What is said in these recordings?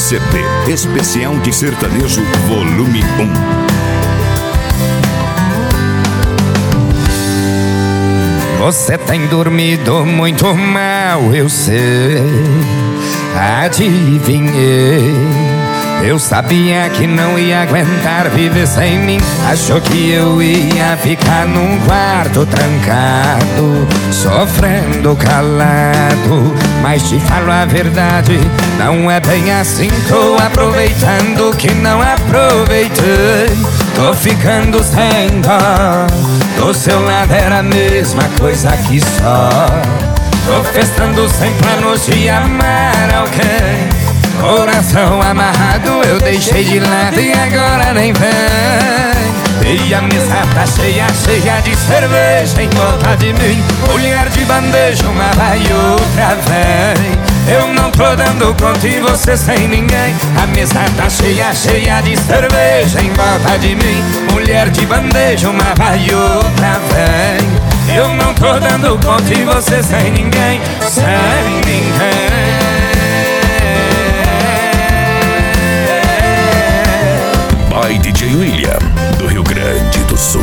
CD Especial de Sertanejo Volume 1. Você tem dormido muito mal, eu sei. Adivinhei. Eu sabia que não ia aguentar viver sem mim. Achou que eu ia ficar num quarto trancado, sofrendo calado. Mas te falo a verdade, não é bem assim. Tô aproveitando que não aproveitei. Tô ficando sem dó. Do seu lado era a mesma coisa que só. Tô festando sem planos de amar alguém. Coração amarrado eu deixei de lado e agora nem vem. E a mesa tá cheia, cheia de cerveja em volta de mim. Mulher de bandeja, uma vai e outra vem. Eu não tô dando conta e você sem ninguém. A mesa tá cheia, cheia de cerveja em volta de mim. Mulher de bandeja, uma vai e outra vem. Eu não tô dando conta e você sem ninguém, sem ninguém. By DJ William, do Rio Grande do Sul.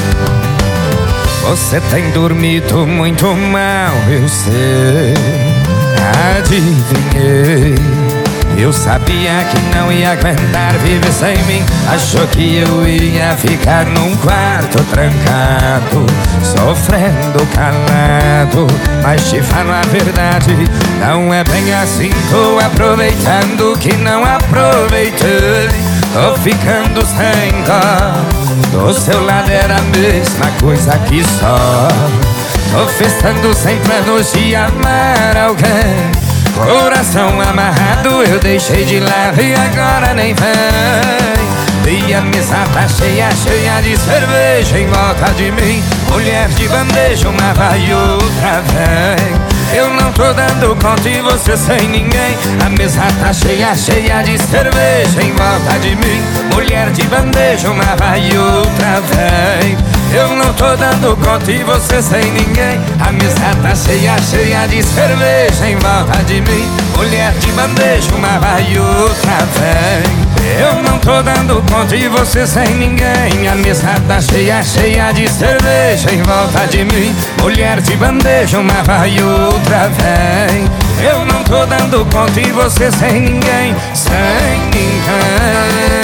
Você tem dormido muito mal, eu sei. Adivinhei. Eu sabia que não ia aguentar viver sem mim. Achou que eu ia ficar num quarto trancado, sofrendo calado. Mas te falo a verdade, não é bem assim. Tô aproveitando que não aproveitei. Tô ficando sem dó. Do seu lado era a mesma coisa que só. Tô festando sem planos de amar alguém. Coração amarrado eu deixei de lado e agora nem vem. E a mesa tá cheia, cheia de cerveja em volta de mim. Mulher de bandeja, uma vai e outra vem. Eu não tô dando conta e você sem ninguém. A mesa tá cheia, cheia de cerveja em volta de mim. Mulher de bandeja, uma vai e outra vem. Eu não tô dando conta e você sem ninguém. A mesa tá cheia, cheia de cerveja em volta de mim. Mulher de bandeja, uma vai e outra vem. Eu não tô dando conta e você sem ninguém. A mesa tá cheia, cheia de cerveja em volta de mim. Mulher de bandeja, uma vai e outra vem. Eu não tô dando conta e você sem ninguém, sem ninguém.